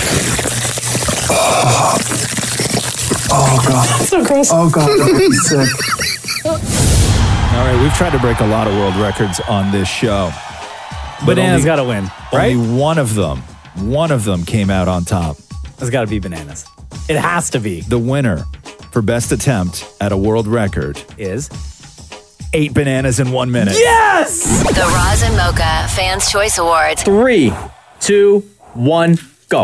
Oh, God. So gross. Oh, God. That makes me sick. All right, we've tried to break a lot of world records on this show. But Bananas only- got to win, right? Only one of them, one of them came out on top. It's got to be bananas. It has to be. The winner for best attempt at a world record Is eight bananas in one minute. yes. The Roz and Mocha Fans Choice Awards. Three, two, one, go.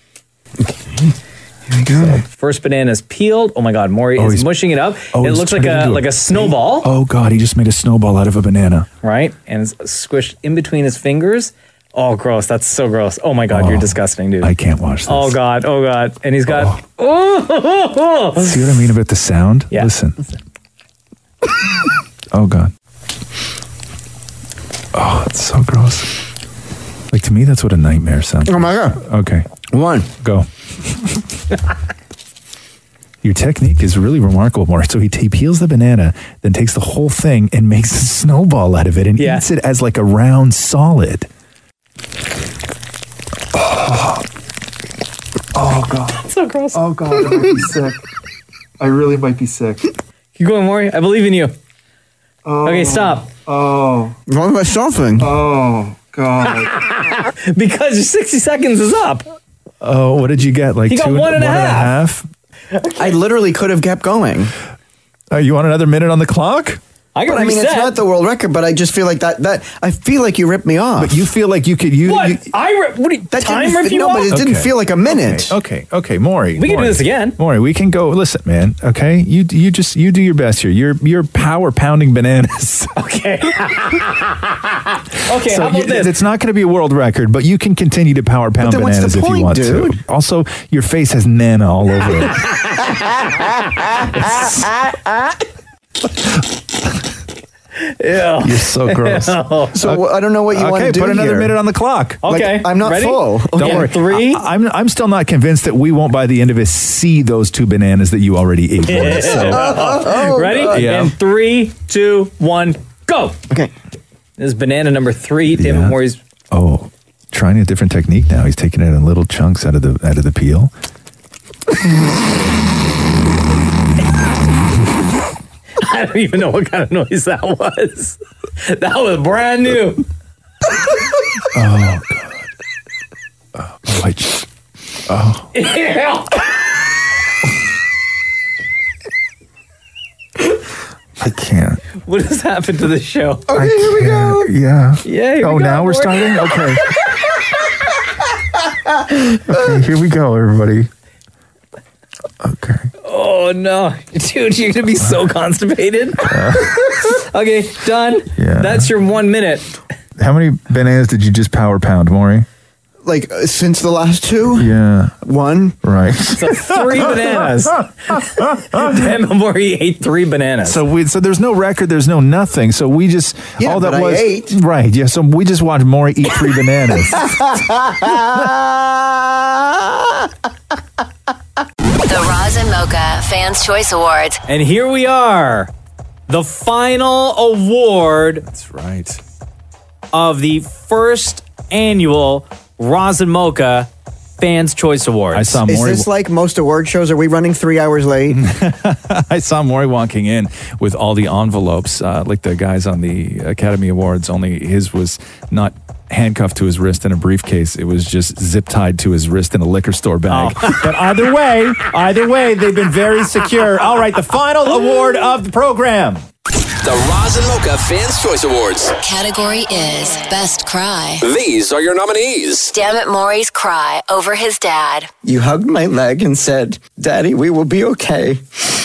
Here we go. First banana's peeled. Oh my God, Maury Oh, is he's- mushing it up. Oh, it he's looks like putting it a into like a snowball, Oh God, he just made a snowball out of a banana. right? And it's squished in between his fingers. Oh, gross. That's so gross. Oh my God, Oh, you're disgusting, dude. I can't watch this. Oh God, oh God. And he's got. Oh. See what I mean about the sound? Yeah. Listen. Oh God. Oh, it's so gross. Like to me, that's what a nightmare sounds. Oh, my God. Okay, One. go. Your technique is really remarkable, Mark. So he, he peels the banana, then takes the whole thing and makes a snowball out of it and Yeah. eats it as like a round solid. Oh, God. So gross. Oh, God. I might be sick. I really might be sick. Keep going, Maury. I believe in you. Okay, stop. Oh. What am I stopping? Oh, God. Because your sixty seconds is up. Oh, what did you get? Like He got two, one and a half. half? I literally could have kept going. Uh, you want another minute on the clock? I can But I mean, it's reset. not the world record, but I just feel like that. That I feel like you ripped me off. But you feel like you could. You, What? you I rip, what do you, that time didn't, rip you no, off? but it didn't Okay. feel like a minute. Okay, okay, okay, Maury. We can do Maury. this again. Maury, we can go. Listen, man. Okay, you you just you do your best here. You're you're power pounding bananas. Okay. okay, So how about you- this? It's not going to be a world record, but you can continue to power pound then what's bananas the if you point, want dude? to. Also, your face has nana all over it. Ew. You're so gross. So I don't know what you want Okay, to do put another here. minute on the clock. Okay, Like, I'm not ready? full. Don't Okay, worry. three. I, am I'm still not convinced that we won't by the end of it see those two bananas that you already ate. Maury. So, Ready? Yeah. And three, two, one, go. Okay. This is banana number three. David Yeah. Morey's. oh, trying a different technique now. He's taking it in little chunks out of the out of the peel. I don't even know what kind of noise that was. That was brand new. Oh God. Oh, I just, oh. Yeah. I can't. What has happened to the show? Okay, here we go. Yeah. Yeah. Here Oh, we go, now we're Morey. starting? Okay. Okay, here we go, everybody. Okay. Oh no, dude, you're gonna be so constipated. Okay, done. Yeah. That's your one minute. How many bananas did you just power pound, Maury? Like uh, since the last two, Yeah. one. Right. So three bananas. Damn, Morey ate three bananas. So we so there's no record, there's no nothing. So we just Yeah, all that but I was ate. right. Yeah. So we just watched Maury eat three bananas. The Roz and Mocha Fans Choice Awards. And here we are, the final award That's right. of the first annual Roz and Mocha Fans Choice Awards. I saw Is Maury. this like most award shows? Are we running three hours late? I saw Maury walking in with all the envelopes, uh, like the guys on the Academy Awards. Only his was not handcuffed to his wrist in a briefcase. It was just zip tied to his wrist in a liquor store bag. But either way, either way, they've been very secure. All right, the final award of the program. The Roz and Mocha Fans Choice Awards. Category is Best Cry. These are your nominees. Damn it, Maury's cry over his dad. You hugged my leg and said, "Daddy, we will be okay."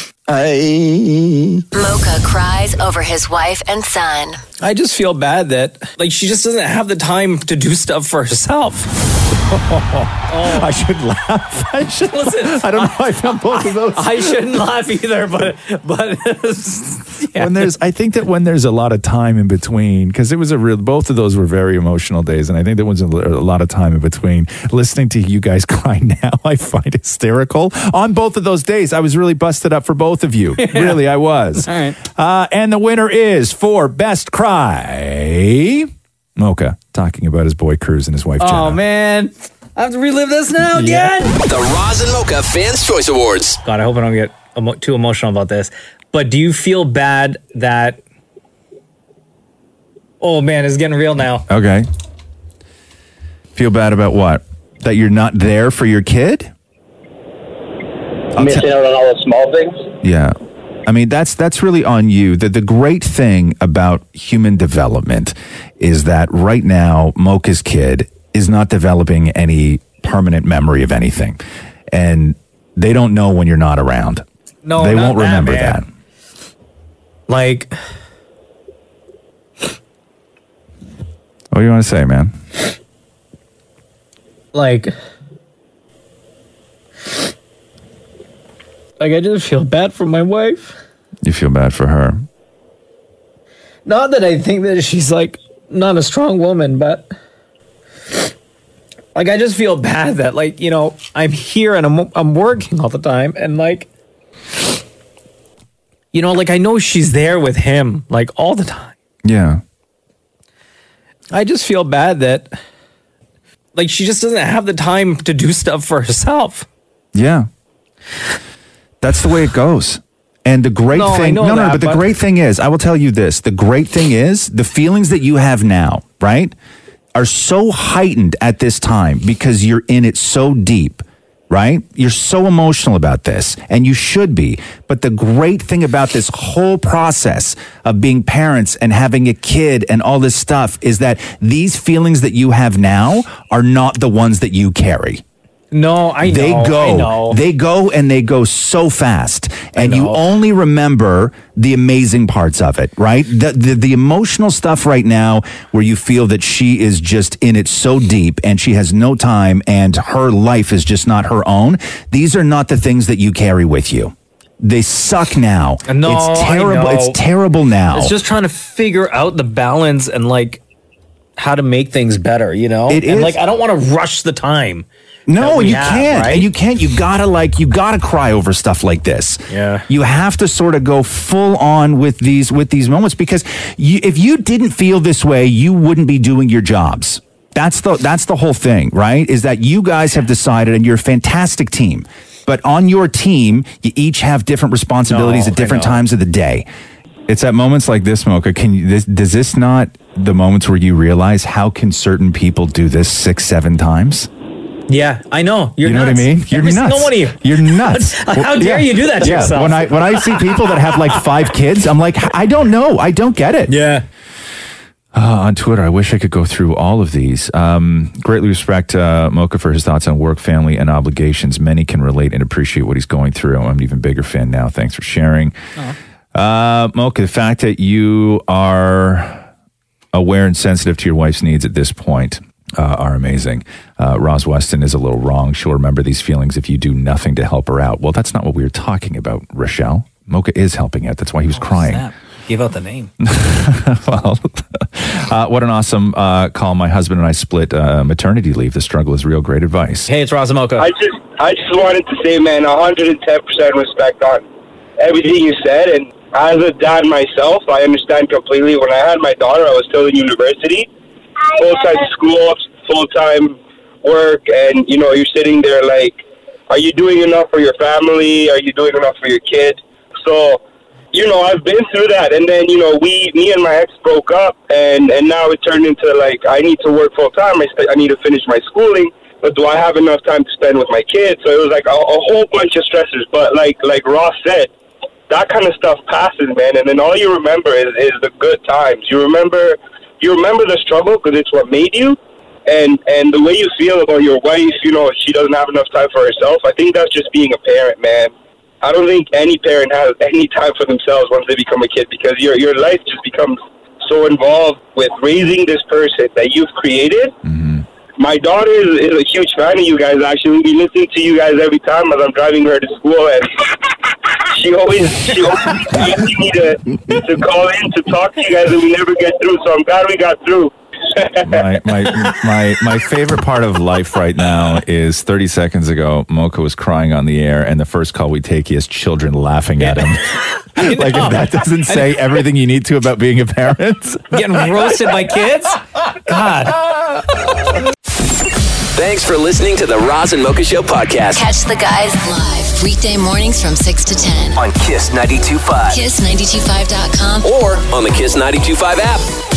I. Mocha cries over his wife and son. I just feel bad that, like, she just doesn't have the time to do stuff for herself. I should laugh. I should Listen, I don't know. I found both of those. I shouldn't laugh either, but but yeah. When there's, I think that when there's a lot of time in between, because it was a real, both of those were very emotional days, and I think there was a, a lot of time in between. Listening to you guys cry now, I find hysterical. On both of those days, I was really busted up for both of you. Really, I was. All right. Uh, and the winner is for Best Cry, Mocha, talking about his boy Cruz and his wife Jenna. Oh man, I have to relive this now again. The Roz and Mocha Fans Choice Awards. God, I hope I don't get emo- too emotional about this. But do you feel bad that? Oh man, it's getting real now. Okay. Feel bad about what? That you're not there for your kid? Missing out on all the small things. Yeah. I mean, that's that's really on you. The, the great thing about human development is that right now, Mocha's kid is not developing any permanent memory of anything. And they don't know when you're not around. No, they not won't that, remember man. that. Like, What do you want to say, man? like, like I just feel bad for my wife. You feel bad for her. Not that I think that she's like not a strong woman, but like I just feel bad that, like, you know, I'm here and I'm I'm working all the time, and like, you know, like I know she's there with him like all the time. Yeah. I just feel bad that, like, she just doesn't have the time to do stuff for herself. Yeah. That's the way it goes. And the great No, I thing, know no, no, that, but the but- great thing is, I will tell you this. The great thing is, the feelings that you have now, right, are so heightened at this time because you're in it so deep right? You're so emotional about this, and you should be. But the great thing about this whole process of being parents and having a kid and all this stuff is that these feelings that you have now are not the ones that you carry. No, I know. They go, I know. they go and they go so fast. And you only remember the amazing parts of it, right? The, the the emotional stuff right now where you feel that she is just in it so deep and she has no time and her life is just not her own. These are not the things that you carry with you. They suck now. No, it's I terrible. know. It's terrible now. It's just trying to figure out the balance and like how to make things better, you know? It and is. like I don't want to rush the time. No, that we you have, can't. right? And you can't. You gotta like. You gotta cry over stuff like this. Yeah. You have to sort of go full on with these with these moments because you, if you didn't feel this way, you wouldn't be doing your jobs. That's the that's the whole thing, right? Is that you guys have decided, and you're a fantastic team. But on your team, you each have different responsibilities No, at different I know. times of the day. It's at moments like this, Mocha. Can you? This, does this not the moments where you realize how can certain people do this six, seven times? Yeah, I know. You're you know nuts. what I mean? You're Every nuts. single one of you. You're nuts. How dare Yeah. you do that to yeah. yourself? When I when I see people that have like five kids, I'm like, I don't know. I don't get it. Yeah. Uh, on Twitter, I wish I could go through all of these. Um, greatly respect uh, Mocha for his thoughts on work, family, and obligations. Many can relate and appreciate what he's going through. I'm an even bigger fan now. Thanks for sharing. Uh, Mocha, the fact that you are aware and sensitive to your wife's needs at this point uh, are amazing. Uh, Roz Weston is a little wrong. She'll remember these feelings if you do nothing to help her out. Well, that's not what we were talking about, Rochelle. Mocha is helping out. That's why he was crying. Snap. Give out the name. Well, uh, what an awesome uh, call. My husband and I split uh, maternity leave. The struggle is real. Great advice. Hey, it's Razamoka. I just, I just wanted to say, man, one hundred ten percent respect on everything you said. And as a dad myself, I understand completely. When I had my daughter, I was still in university, full-time school, full-time work, and, you know, you're sitting there like, are you doing enough for your family? Are you doing enough for your kid? So, you know, I've been through that. And then, you know, we, me and my ex broke up, and, and now it turned into, like, I need to work full-time. I, st- I need to finish my schooling, but do I have enough time to spend with my kids? So it was, like, a, a whole bunch of stressors. But like like Ross said, that kind of stuff passes, man. And then all you remember is, is the good times. You remember you remember the struggle because it's what made you. And, and the way you feel about your wife, you know, she doesn't have enough time for herself. I think that's just being a parent, man. I don't think any parent has any time for themselves once they become a kid because your your life just becomes so involved with raising this person that you've created. Mm-hmm. My daughter is, is a huge fan of you guys, actually. We listen to you guys every time as I'm driving her to school, and she always she always asks me to, to call in to talk to you guys, and we never get through, so I'm glad we got through. my, my my my favorite part of life right now is thirty seconds ago, Mocha was crying on the air, and the first call we take, he has children laughing at him. Like, if that doesn't say everything you need to about being a parent. Getting roasted by kids? God. Thanks for listening to the Roz and Mocha Show podcast Catch the guys live weekday mornings from six to ten. on Kiss ninety-two point five kiss ninety two five dot com or on the Kiss ninety-two point five app.